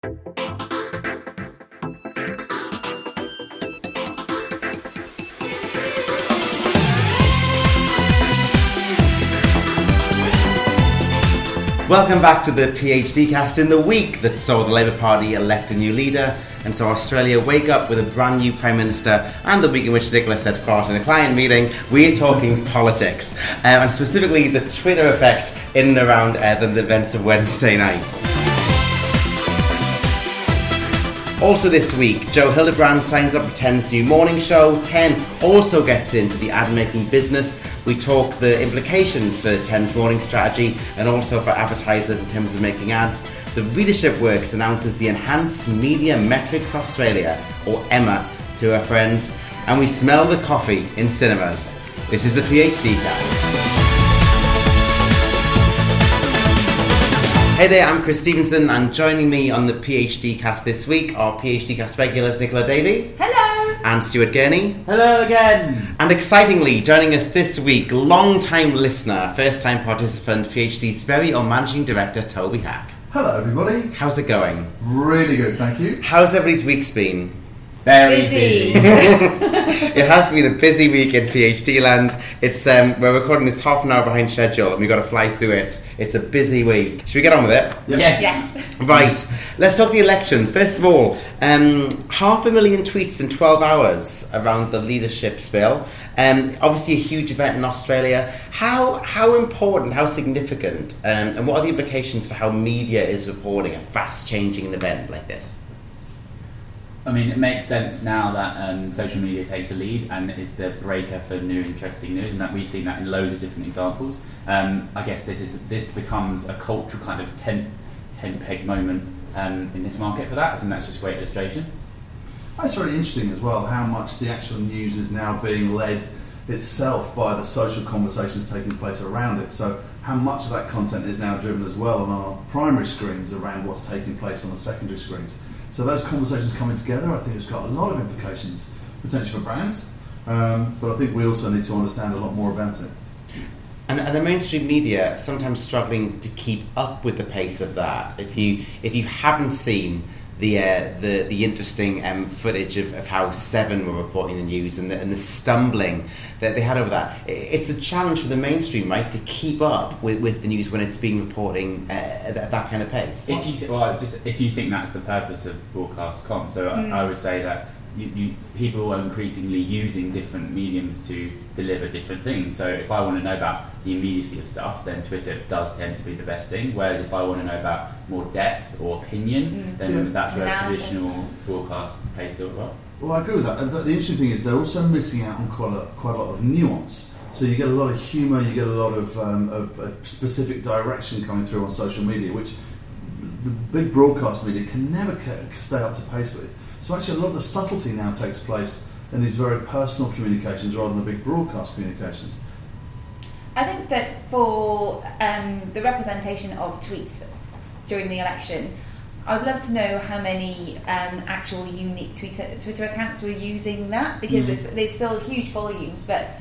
Welcome back to the PhD cast. In the week that saw the Labour Party elect a new leader and saw Australia wake up with a brand new Prime Minister, and the week in which Nicola said fart in a client meeting, we're talking politics, and specifically the Twitter effect in and around the events of Wednesday night. Also this week, Joe Hildebrand signs up for 10's new morning show. 10 also gets into the ad-making business. We talk the implications for 10's morning strategy and also for advertisers in terms of making ads. The Readership Works announces the Enhanced Media Metrics Australia, or EMMA, to our friends. And we smell the coffee in cinemas. This is the PhD Cast. Hey there, I'm Chris Stevenson, and joining me on the PhD Cast this week are PhD Cast regulars Nicola Davey. Hello. And Stuart Gurney. Hello again. And excitingly, joining us this week, long-time listener, first-time participant, PhD's very own managing director, Toby Hack. Hello everybody. How's it going? Really good, thank you. How's everybody's weeks been? Very busy. It has been a busy week in PhD land. It's we're recording this half an hour behind schedule and we've got to fly through it. It's a busy week. Should we get on with it? Yep. Yes. Right. Let's talk the election. First of all, 500,000 tweets in 12 hours around the leadership spill. Obviously a huge event in Australia. How important, how significant, and what are the implications for how media is reporting a fast-changing event like this? I mean, it makes sense now that social media takes a lead and is the breaker for new interesting news, and that we've seen that in loads of different examples. I guess this becomes a cultural kind of tent peg moment in this market for that, and that's just a great illustration. It's really interesting as well how much the actual news is now being led itself by the social conversations taking place around it. So how much of that content is now driven as well on our primary screens around what's taking place on the secondary screens. So those conversations coming together, I think it's got a lot of implications, potentially for brands, but I think we also need to understand a lot more about it. And the mainstream media sometimes struggling to keep up with the pace of that. If you haven't seen the interesting footage of how Seven were reporting the news and the stumbling that they had over that, it's a challenge for the mainstream, right, to keep up with the news when it's being reporting at that kind of pace. If you think that's the purpose of broadcast comms, so I would say that people are increasingly using different mediums to deliver different things. So if I want to know about the immediacy of stuff, then Twitter does tend to be the best thing. Whereas if I want to know about more depth or opinion, then that's where traditional broadcast plays still well. Well, I agree with that. And the interesting thing is they're also missing out on quite a lot of nuance. So you get a lot of humour, you get a lot of a specific direction coming through on social media, which the big broadcast media can never stay up to pace with. So actually a lot of the subtlety now takes place in these very personal communications rather than the big broadcast communications. I think that for the representation of tweets during the election, I would love to know how many actual unique Twitter accounts were using that, because there's still huge volumes, but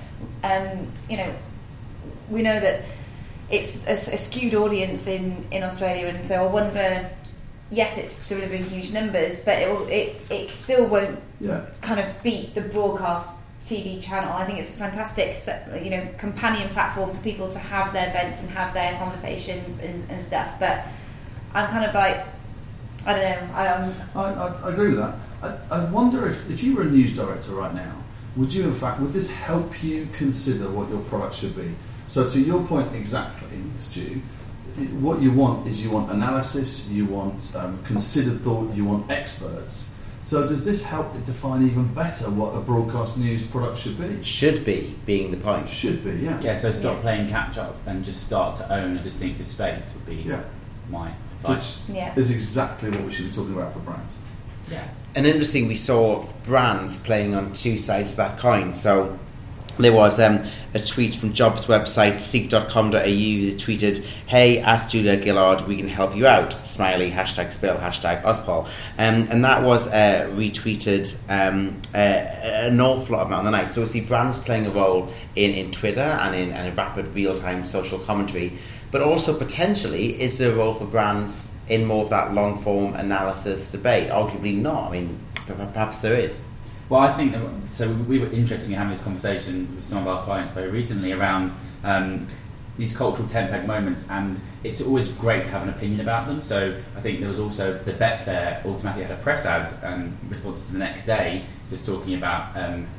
we know that it's a skewed audience in Australia, and so I wonder. Yes, it's delivering huge numbers, but it still won't kind of beat the broadcast TV channel. I think it's a fantastic, companion platform for people to have their events and have their conversations and stuff. But I'm kind of like, I don't know. I agree with that. I wonder if you were a news director right now, would this help you consider what your product should be? So to your point exactly, Stu, what you want is analysis, you want considered thought, you want experts. So does this help define even better what a broadcast news product should be? Should be, being the point. Should be, yeah. Yeah, so stop playing catch-up and just start to own a distinctive space would be my advice. Which is exactly what we should be talking about for brands. Yeah. And interesting, we saw brands playing on two sides of that coin. So there was a tweet from Jobs website seek.com.au that tweeted, "Hey, at Julia Gillard, we can help you out. Smiley, #spill, #Ozpol." And that was retweeted an awful lot amount of the night. So we see brands playing a role in Twitter and in rapid real-time social commentary, but also potentially is there a role for brands in more of that long form analysis debate? Arguably not. I mean, perhaps there is. Well, I think so. We were interested in having this conversation with some of our clients very recently around these cultural tent peg moments, and it's always great to have an opinion about them. So I think there was also the Betfair automatically had a press ad response to the next day, just talking about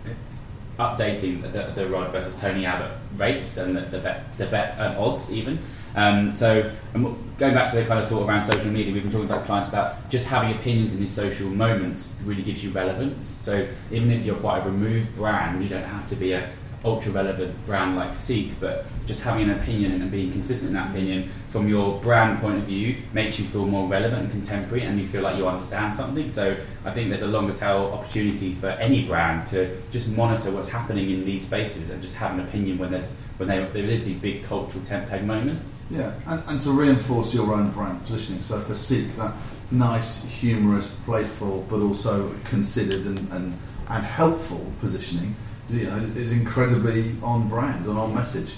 updating the Rod versus Tony Abbott rates and the bet odds even. So going back to the kind of thought around social media, we've been talking about clients about just having opinions in these social moments really gives you relevance. So even if you're quite a removed brand, you don't have to be a ultra relevant brand like Seek, but just having an opinion and being consistent in that opinion from your brand point of view makes you feel more relevant and contemporary, and you feel like you understand something. So I think there's a longer tail opportunity for any brand to just monitor what's happening in these spaces and just have an opinion when there is these big cultural tent peg moments. Yeah, and to reinforce your own brand positioning. So for Seek, that nice, humorous, playful, but also considered and helpful positioning, is incredibly on brand and on message.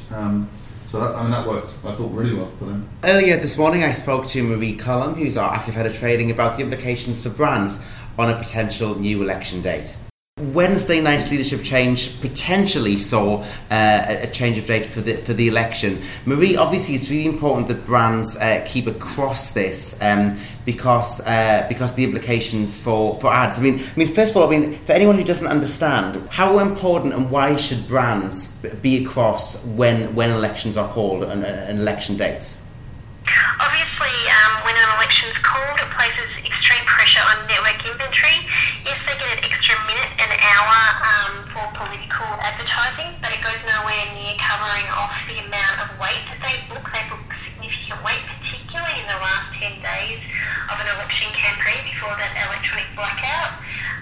So that worked. I thought really well for them. Earlier this morning, I spoke to Marie Cullum, who's our active head of trading, about the implications for brands on a potential new election date. Wednesday night's leadership change potentially saw a change of date for the election. Marie, obviously, it's really important that brands keep across this because the implications for ads. I mean, first of all, for anyone who doesn't understand, how important and why should brands be across when elections are called and election dates? Obviously, when an election is called, it places extreme pressure on network inventory. Yes, they get an extra minute, an hour for political advertising, but it goes nowhere near covering off the amount of weight that they book. They book significant weight, particularly in the last 10 days of an election campaign before that electronic blackout.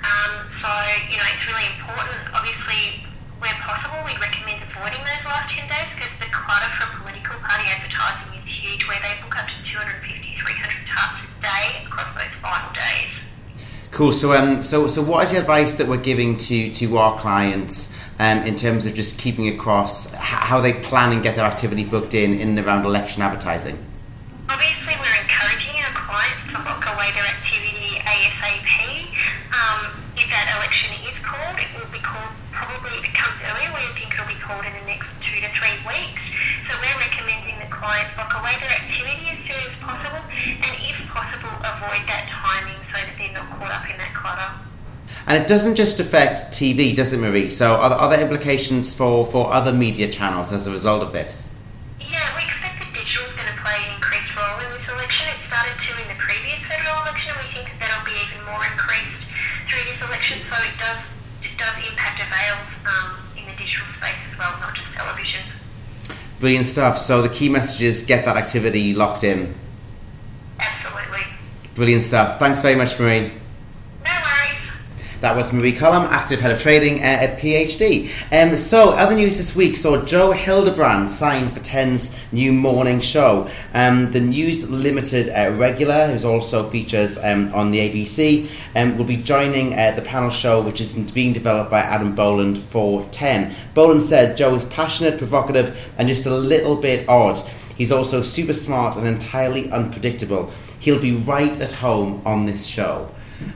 So, it's really important. Obviously, where possible, we recommend avoiding those last 10 days because the clutter from political party advertising is huge, where they book up to 250, 300 tasks a day across those final days. Cool. So what is the advice that we're giving to our clients in terms of just keeping across how they plan and get their activity booked in and around election advertising? Obviously, we're encouraging our clients to lock away their activity ASAP. If that election is called, it will be called probably, if it comes earlier, we think it'll be called in the next 2 to 3 weeks. So we're recommending that clients lock away their activity as soon as possible, and if possible, avoid that timing so that they're not caught up in that clutter. And it doesn't just affect TV, does it, Marie? So are there implications for other media channels as a result of this? Yeah, we expect that digital is going to play an increased role in this election. It started to in the previous federal election, and we think that that'll be even more increased through this election. So it does impact avails in the digital space as well, not just television. Brilliant stuff. So the key message is get that activity locked in. Absolutely. Brilliant stuff. Thanks very much, Marie. That was Marie Cullum, active head of trading at PhD. So, other news this week saw Joe Hildebrand sign for 10's new morning show. The News Limited regular, who also features on the ABC, will be joining the panel show, which is being developed by Adam Boland for 10. Boland said Joe is passionate, provocative, and just a little bit odd. He's also super smart and entirely unpredictable. He'll be right at home on this show.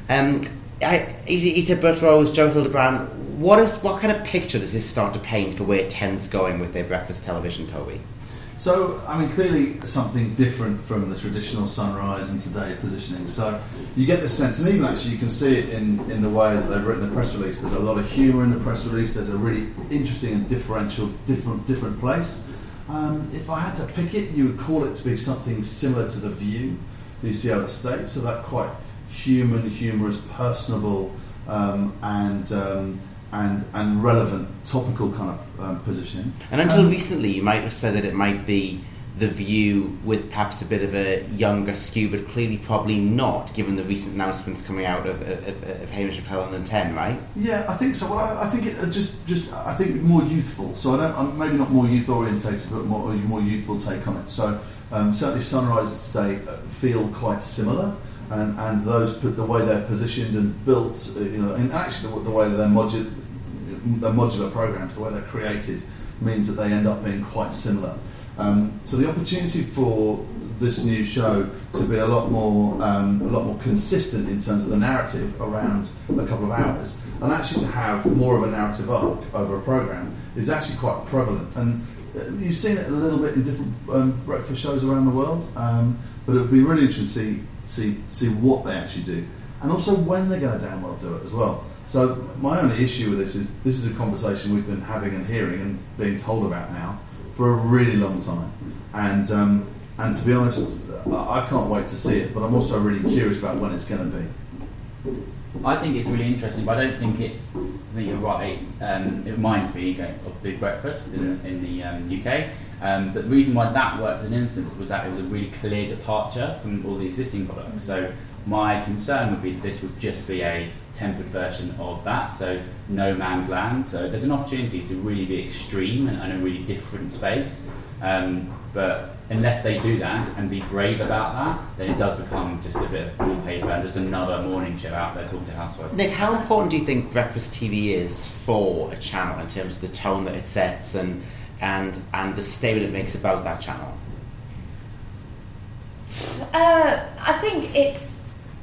Ita Buttrose, Joe Hildebrand, what kind of picture does this start to paint for where 10's going with their breakfast television, Toby? So, clearly something different from the traditional Sunrise and Today positioning. So you get the sense, and even actually you can see it in the way that they've written the press release. There's a lot of humour in the press release. There's a really interesting and differential, different place. If I had to pick it, you would call it to be something similar to The View that you see out of the States. So that quite human, humorous, personable, and relevant, topical kind of positioning. And until recently, you might have said that it might be The View with perhaps a bit of a younger skew, but clearly probably not, given the recent announcements coming out of Hamish McClellan and 10, right? Yeah, I think so. Well, I think it I think more youthful. So I'm maybe not more youth orientated, but more youthful take on it. So certainly Sunrise and Today feel quite similar. And the way they're positioned and built, and actually the way they're modular programs, the way they're created, means that they end up being quite similar. So the opportunity for this new show to be a lot more consistent in terms of the narrative around a couple of hours, and actually to have more of a narrative arc over a programme is actually quite prevalent. And you've seen it a little bit in different breakfast shows around the world, but it would be really interesting to see what they actually do, and also when they're going to damn well do it as well. So my only issue with this is a conversation we've been having and hearing and being told about now for a really long time, and to be honest, I can't wait to see it, but I'm also really curious about when it's going to be. I think it's really interesting, but I don't think I think you're right. It reminds me of Big Breakfast in the UK. But the reason why that worked as an instance was that it was a really clear departure from all the existing products. So my concern would be that this would just be a tempered version of that, so no man's land. So there's an opportunity to really be extreme and a really different space. But unless they do that and be brave about that, then it does become just a bit on paper and just another morning show out there talking to housewives. Nick, how important do you think breakfast TV is for a channel in terms of the tone that it sets and the statement it makes about that channel? I think it's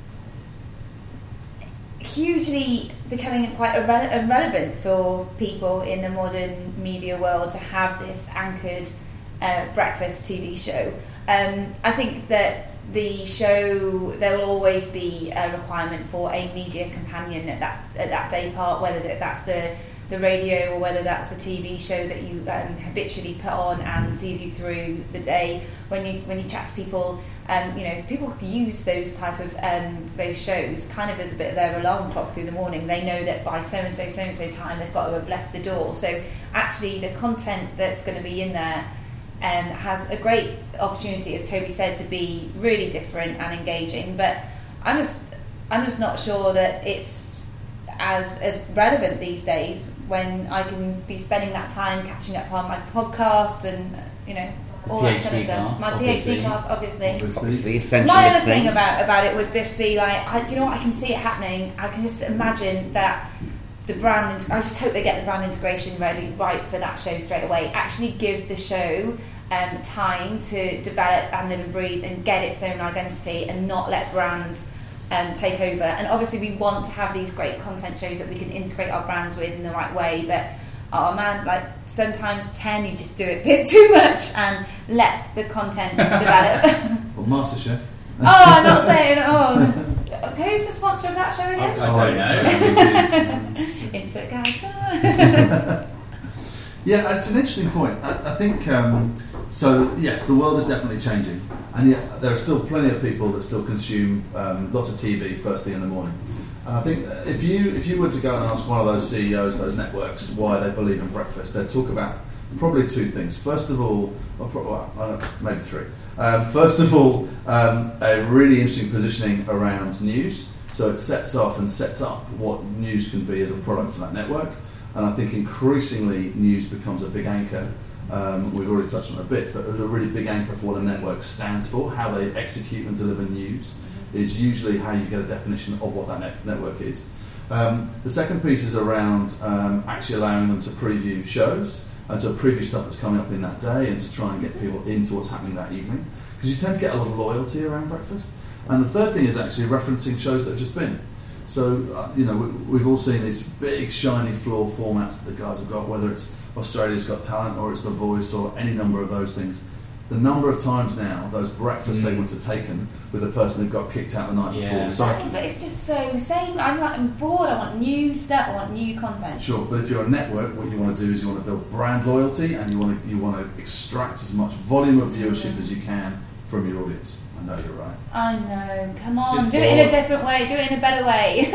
hugely becoming quite irrelevant for people in the modern media world to have this anchored breakfast TV show. I think that the show, there will always be a requirement for a media companion at that day part, whether that's the radio or whether that's the TV show that you habitually put on and sees you through the day. When you chat to people, people use those type of those shows kind of as a bit of their alarm clock through the morning. They know that by so and so time they've got to have left the door. So actually, the content that's going to be in there has a great opportunity, as Toby said, to be really different and engaging. But I'm just not sure that it's as relevant these days when I can be spending that time catching up on my podcasts and all that kind of stuff. My PhD class, obviously essential my other listening. thing about it would just be like, do you know what? I can see it happening. I can just imagine that the brand. I just hope they get the brand integration right for that show straight away. Actually, give the show time to develop and live and breathe and get its own identity, and not let brands take over. And obviously we want to have these great content shows that we can integrate our brands with in the right way, but like sometimes 10 you just do it a bit too much and let the content develop. Well, MasterChef. I'm not saying who's the sponsor of that show again? I don't know. Insert guys. Yeah, it's an interesting point. I think so. Yes, the world is definitely changing, and yet there are still plenty of people that still consume lots of TV first thing in the morning. And I think if you were to go and ask one of those CEOs, those networks, why they believe in breakfast, they'd talk about probably two things. First of all, maybe three. First of all, a really interesting positioning around news. So it sets off and sets up what news can be as a product for that network. And I think increasingly news becomes a big anchor. We've already touched on it a bit, but a really big anchor for what a network stands for, how they execute and deliver news, is usually how you get a definition of what that network is. The second piece is around actually allowing them to preview shows and to preview stuff that's coming up in that day and to try and get people into what's happening that evening, because you tend to get a lot of loyalty around breakfast. And the third thing is actually referencing shows that have just been. So, we've all seen these big, shiny floor formats that the guys have got, whether it's Australia's Got Talent or it's The Voice or any number of those things. The number of times now those breakfast segments are taken with the person that got kicked out the night before. So, but it's just so same. I'm bored. I want new stuff. I want new content. Sure, but if you're a network, what you want to do is you want to build brand loyalty, and you want to extract as much volume of viewership as you can from your audience. I know you're right. I know. Come on, do it in a different way. Do it in a better way.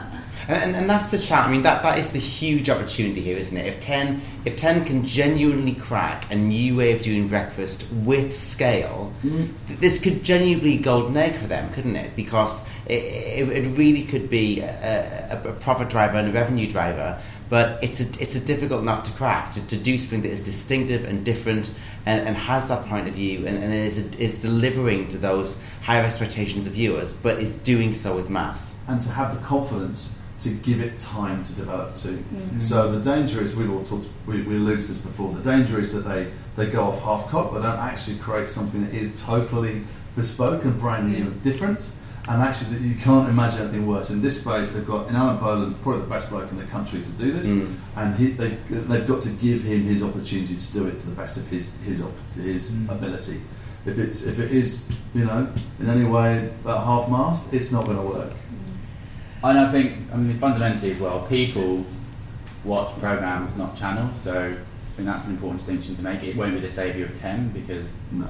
And that's the chat. I mean, that is the huge opportunity here, isn't it? If 10 can genuinely crack a new way of doing breakfast with scale, this could genuinely be golden egg for them, couldn't it? Because it really could be a profit driver and a revenue driver. But it's a difficult nut to crack, to do something that is distinctive and different and has that point of view and is delivering to those higher expectations of viewers, but is doing so with mass. And to have the confidence to give it time to develop too. So the danger is, we've all talked, we alluded to this before, the danger is that they go off half-cocked, they don't actually create something that is totally bespoke and brand new and different, and actually you can't imagine anything worse. In this space, they've got, in Alan Boland, probably the best bloke in the country to do this, and they've got to give him his opportunity to do it to the best of his ability. If it is, in any way at half-mast, it's not going to work. And I think, fundamentally as well, people watch programmes, not channels, so I think that's an important distinction to make. It won't be the saviour of 10 because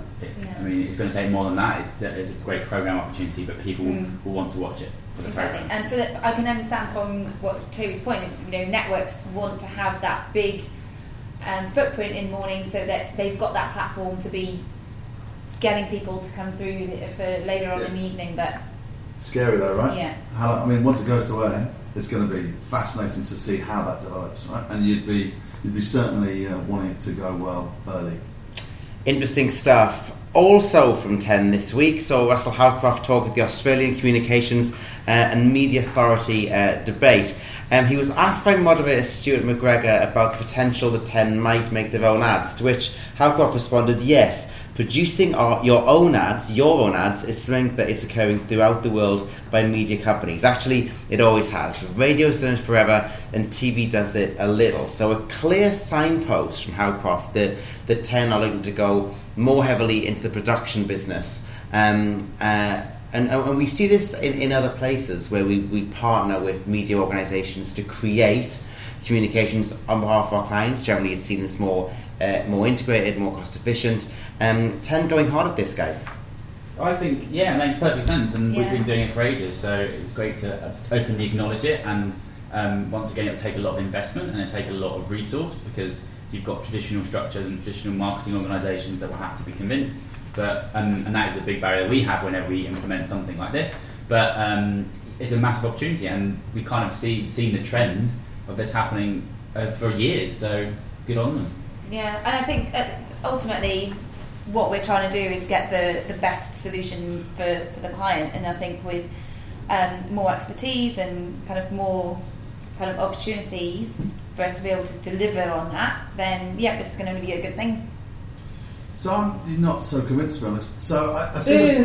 it's going to take more than that. It's a great programme opportunity, but people will want to watch it for the programme. And I can understand from what Toby's point is, networks want to have that big footprint in morning so that they've got that platform to be getting people to come through for later on in the evening, but scary though, right? Yeah. Once it goes to air, it's going to be fascinating to see how that develops, right? And you'd be certainly wanting it to go well early. Interesting stuff. Also from 10 this week, so Russell Howcroft talked with the Australian Communications and Media Authority debate. He was asked by moderator Stuart McGregor about the potential that 10 might make their own ads, to which Howcroft responded, yes, producing your own ads is something that is occurring throughout the world by media companies. Actually, it always has. Radio's done it forever, and TV does it a little. So a clear signpost from Howcroft that 10 are looking to go more heavily into the production business. And we see this in other places where we partner with media organisations to create communications on behalf of our clients. Generally, it's seen as more integrated, more cost efficient. 10 going hard at this, guys. I think, it makes perfect sense, and we've been doing it for ages, so it's great to openly acknowledge it, and once again it'll take a lot of investment and it'll take a lot of resource because you've got traditional structures and traditional marketing organisations that will have to be convinced, but and that is the big barrier we have whenever we implement something like this, but it's a massive opportunity, and we kind of seen the trend of this happening for years, so good on them. Yeah, and I think ultimately what we're trying to do is get the best solution for the client, and I think with more expertise and kind of more kind of opportunities for us to be able to deliver on that, then this is going to be a good thing. So I'm not so convinced, to be honest. So I see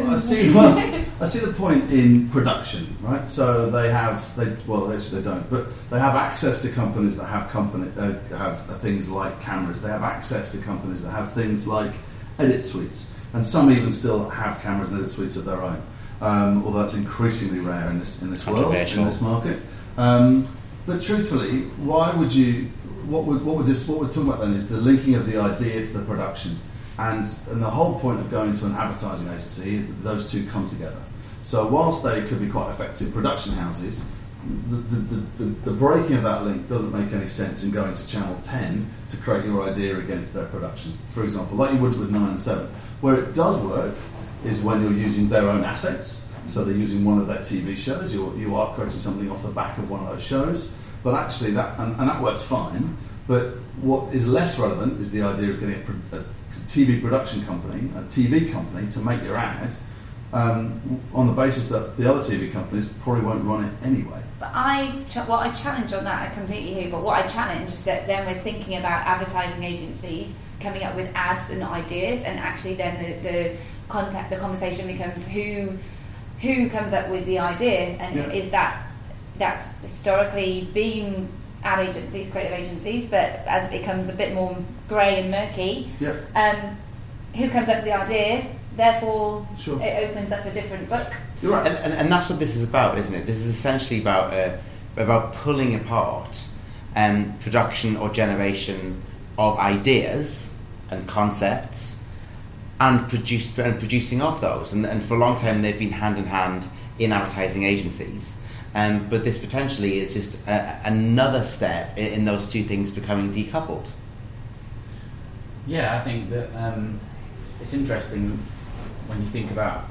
the point in production, right? So they don't, but they have access to companies that have things like cameras. They have access to companies that have things like edit suites, and some even still have cameras and edit suites of their own. Although that's increasingly rare in this world, in this market. But truthfully, why would you? What we're talking about then is the linking of the idea to the production. And the whole point of going to an advertising agency is that those two come together. So whilst they could be quite effective production houses, the breaking of that link doesn't make any sense in going to Channel 10 to create your idea against their production, for example, like you would with 9 and 7. Where it does work is when you're using their own assets, so they're using one of their TV shows, you are creating something off the back of one of those shows, but actually that works fine, but what is less relevant is the idea of getting a TV production company, a TV company, to make your ad on the basis that the other TV companies probably won't run it anyway. But what I challenge on that, I completely hear, but what I challenge is that then we're thinking about advertising agencies coming up with ads and ideas, and actually then the conversation becomes who comes up with the idea, and is that's historically been ad agencies, creative agencies, but as it becomes a bit more grey and murky, who comes up with the idea, therefore it opens up a different book. You're right. And that's what this is about, isn't it? This is essentially about pulling apart production or generation of ideas and concepts and producing of those. And for a long time they've been hand in hand in advertising agencies. But this potentially is just another step in those two things becoming decoupled. Yeah, I think that it's interesting when you think about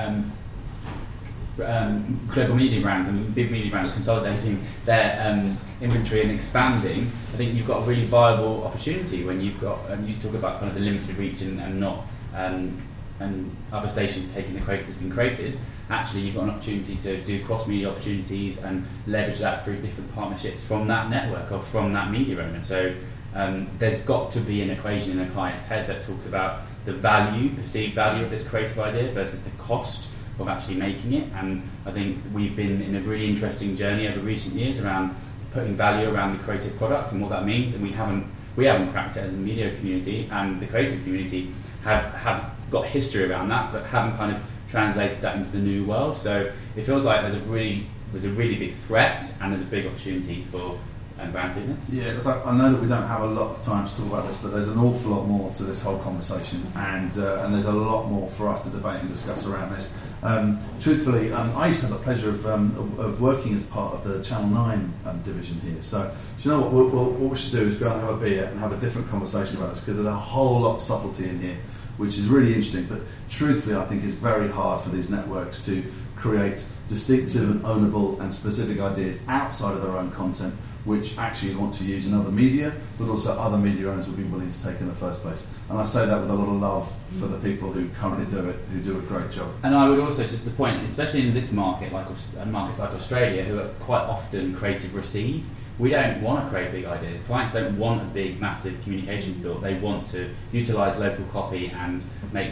global media brands and big media brands consolidating their inventory and expanding. I think you've got a really viable opportunity when you've got you talk about kind of the limited reach and not and other stations taking the creative that's been created. actually you've got an opportunity to do cross-media opportunities and leverage that through different partnerships from that network or from that media owner. So there's got to be an equation in a client's head that talks about the perceived value of this creative idea versus the cost of actually making it. And I think we've been in a really interesting journey over recent years around putting value around the creative product and what that means, and we haven't cracked it as a media community, and the creative community have got history around that, but haven't kind of translated that into the new world. So it feels like there's a really big threat and there's a big opportunity for brands doing this. Yeah, look, I know that we don't have a lot of time to talk about this, but there's an awful lot more to this whole conversation, and there's a lot more for us to debate and discuss around this. Truthfully, I used to have the pleasure of working as part of the Channel 9 division here. So, do you know what we should do is go and have a beer and have a different conversation about this, because there's a whole lot of subtlety in here, which is really interesting. But truthfully, I think it's very hard for these networks to create distinctive and ownable and specific ideas outside of their own content, which actually want to use in other media, but also other media owners would be willing to take in the first place. And I say that with a lot of love for the people who currently do it, who do a great job. And I would also, just the point, especially in this market, like markets like Australia, who are quite often creative receive, we don't want to create big ideas. Clients don't want a big, massive communication thought. They want to utilise local copy and make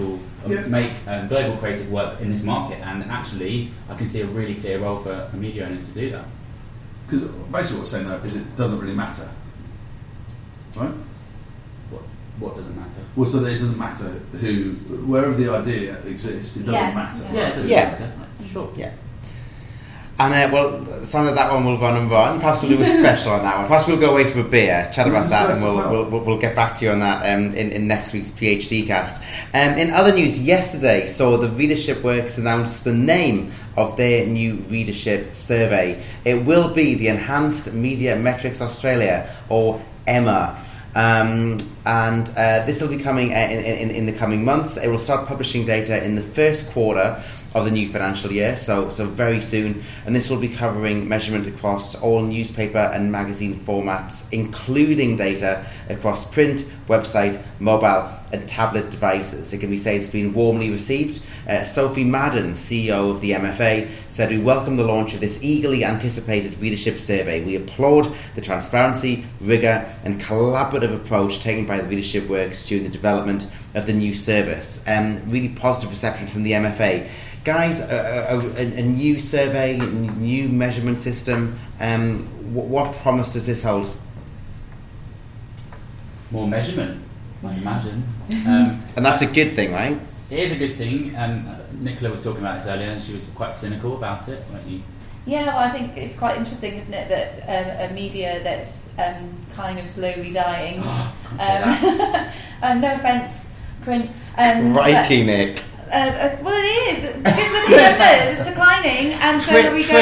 global creative work in this market. And actually, I can see a really clear role for media owners to do that. Because basically what we're saying though is it doesn't really matter, right? What doesn't matter? Well, so that it doesn't matter wherever the idea exists, it doesn't matter. Yeah, it doesn't matter. Sure. Yeah. And well, some of that one will run and run. Perhaps we'll do a special on that one. Perhaps we'll go away for a beer, chat about that, and we'll get back to you on that in next week's PhD cast. In other news, yesterday saw the Readership Works announce the name of their new readership survey. It will be the Enhanced Media Metrics Australia, or EMA. And this will be coming in the coming months. It will start publishing data in the first quarter of the new financial year, so very soon, and this will be covering measurement across all newspaper and magazine formats, including data across print, website, mobile and tablet devices. It can be said it's been warmly received. Sophie Madden, CEO of the MFA, said, "We welcome the launch of this eagerly anticipated readership survey. We applaud the transparency, rigour and collaborative approach taken by the Readership Works during the development of the new service." Really positive reception from the MFA. Guys, a new survey, new measurement system, what promise does this hold? More measurement, I imagine. And that's a good thing, right? It is a good thing. Nicola was talking about this earlier and she was quite cynical about it, weren't you? Yeah, well, I think it's quite interesting, isn't it, that a media that's kind of slowly dying, no offence, print... Crikey, Nick. Well, it is. Just look at the numbers. It's declining, and so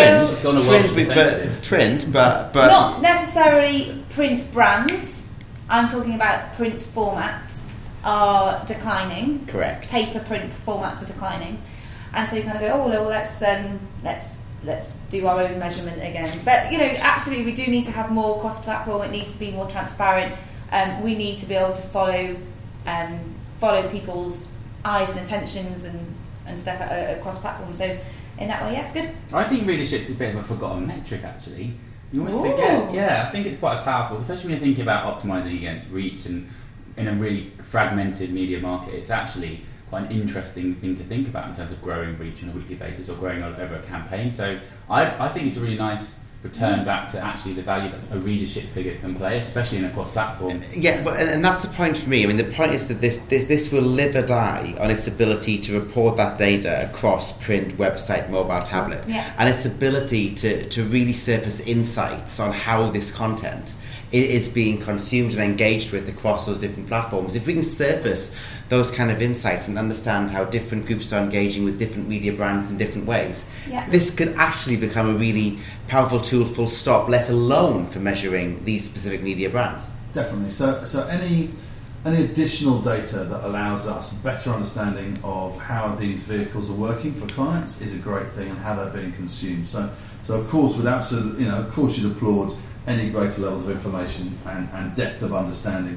print, but not necessarily print brands. I'm talking about print formats are declining. Correct. Paper print formats are declining, and so you kind of go, oh well, let's do our own measurement again. But absolutely, we do need to have more cross-platform. It needs to be more transparent. We need to be able to follow people's eyes and attentions and stuff across platforms. So in that way, yes, good. I think readership's a bit of a forgotten metric, actually. You almost forget. Yeah, I think it's quite powerful, especially when you think about optimising against reach, and in a really fragmented media market, it's actually quite an interesting thing to think about in terms of growing reach on a weekly basis or growing over a campaign. So I think it's a really nice return back to actually the value that a readership figure can play, especially in a cross-platform. Yeah, but and that's the point for me. I mean, the point is that this will live or die on its ability to report that data across print, website, mobile, tablet, and its ability to really surface insights on how this content is being consumed and engaged with across those different platforms. If we can surface those kind of insights and understand how different groups are engaging with different media brands in different ways, this could actually become a really powerful tool, full stop, let alone for measuring these specific media brands. Definitely. So any additional data that allows us better understanding of how these vehicles are working for clients is a great thing, and how they're being consumed. So of course, with absolute, of course you'd applaud any greater levels of information and depth of understanding.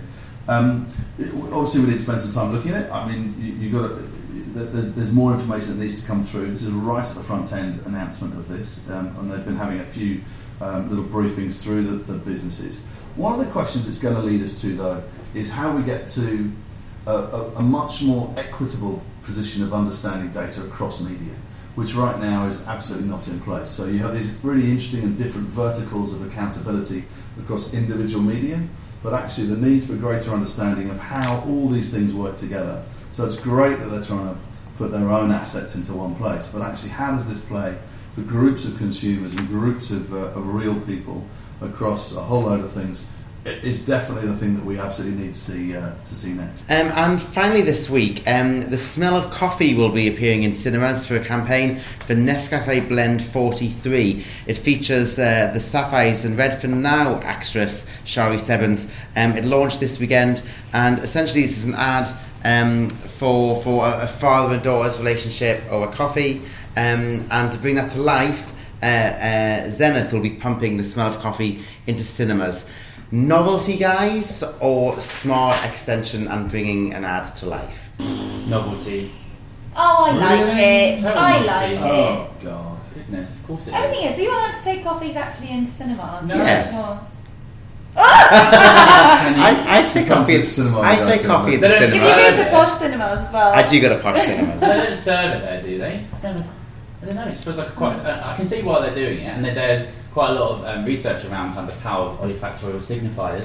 Obviously, we need to spend some time looking at it. I mean, you got to. There's more information that needs to come through. This is right at the front end announcement of this, and they've been having a few little briefings through the businesses. One of the questions it's going to lead us to, though, is how we get to a much more equitable position of understanding data across media, which right now is absolutely not in place. So you have these really interesting and different verticals of accountability across individual media, but actually the need for greater understanding of how all these things work together. So it's great that they're trying to put their own assets into one place, but actually how does this play for groups of consumers and groups of real people across a whole load of things? It's definitely the thing that we absolutely need to see next. And finally this week, The Smell of Coffee will be appearing in cinemas for a campaign for Nescafe Blend 43. It features the Sapphires and Redfern Now actress Shari Sevens. It launched this weekend, and essentially this is an ad for a father and daughter's relationship over coffee, and to bring that to life, Zenith will be pumping The Smell of Coffee into cinemas. Novelty, guys, or smart extension and bringing an ad to life? Novelty. Oh, I like it. I like it. Oh, God. Goodness, of course it Only is. thing is, are you allowed to take coffees actually into cinemas? No. Yes. Oh. I take coffee. I take coffee at the They don't- Did you cinema. go to posh cinemas as well? I do go to posh cinemas. They don't serve it there, do they? I don't know. It feels like quite. I can see why they're doing it, and there's quite a lot of research around kind of the power of olfactorial signifiers.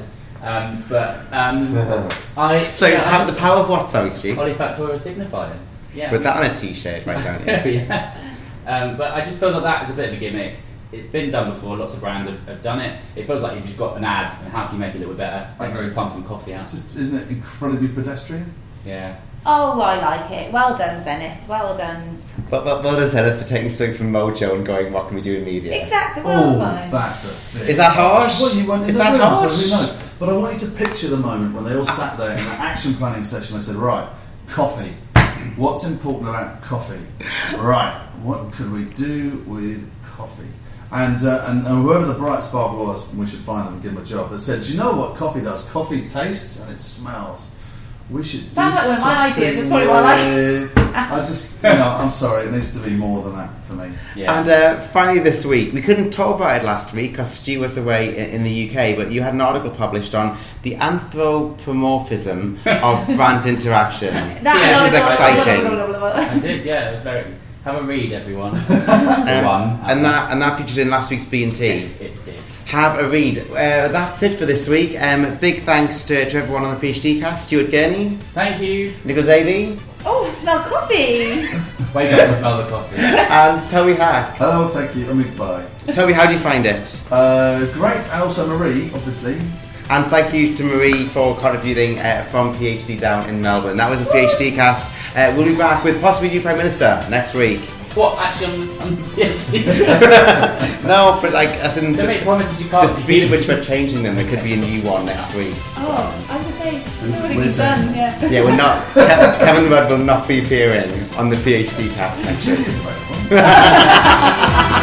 Have the power of what? Sorry, Stu. Olfactorial signifiers. Yeah. Put that on a T-shirt, right, don't you? Yeah. But I just feel like that is a bit of a gimmick. It's been done before. Lots of brands have done it. It feels like you've just got an ad, and how can you make it a little bit better? Like just pump some coffee out. Isn't it incredibly pedestrian? Yeah. Oh, I like it. Well done, Zenith. Well done. Well done, Zenith, for taking something from Mojo and going, what can we do in media? Exactly. Well done. That's a bit. Is that harsh? Well, you won't, Is that harsh? So who knows? But I want you to picture the moment when they all sat there in an action planning session. They said, right, coffee. What's important about coffee? Right, what could we do with coffee? And whoever the bright spark was, we should find them and give them a job, that said, do you know what coffee does? Coffee tastes and it smells. We should Sounds like one of my ideas. That's probably what I like. I'm sorry, it needs to be more than that for me. Yeah. And finally this week, we couldn't talk about it last week because Stu was away in the UK, but you had an article published on the anthropomorphism of brand interaction, which is exciting. I did. Yeah. It was very. Have a read, everyone. And that featured in last week's B&T. Yes, it did. Have a read. That's it for this week. Big thanks to everyone on the PhD cast. Stuart Gurney. Thank you. Nicola Davey. Oh, I smell coffee. Wake up and smell the coffee. And Toby Hack. Oh, thank you. I mean, bye. Toby, how do you find it? Great. And also Marie, obviously. And thank you to Marie for contributing from PhD down in Melbourne. That was a PhD cast. We'll be back with possibly new Prime Minister next week. What? Actually, I'm PhD. No, but like, as in Don't make promises you can't the speed at which we're changing them, there could be a new one next week. Oh, I was going to say, it's already We're been done. Yeah. Yeah, we're not. Kevin Rudd will not be appearing on the PhD cast next week. Julia's available.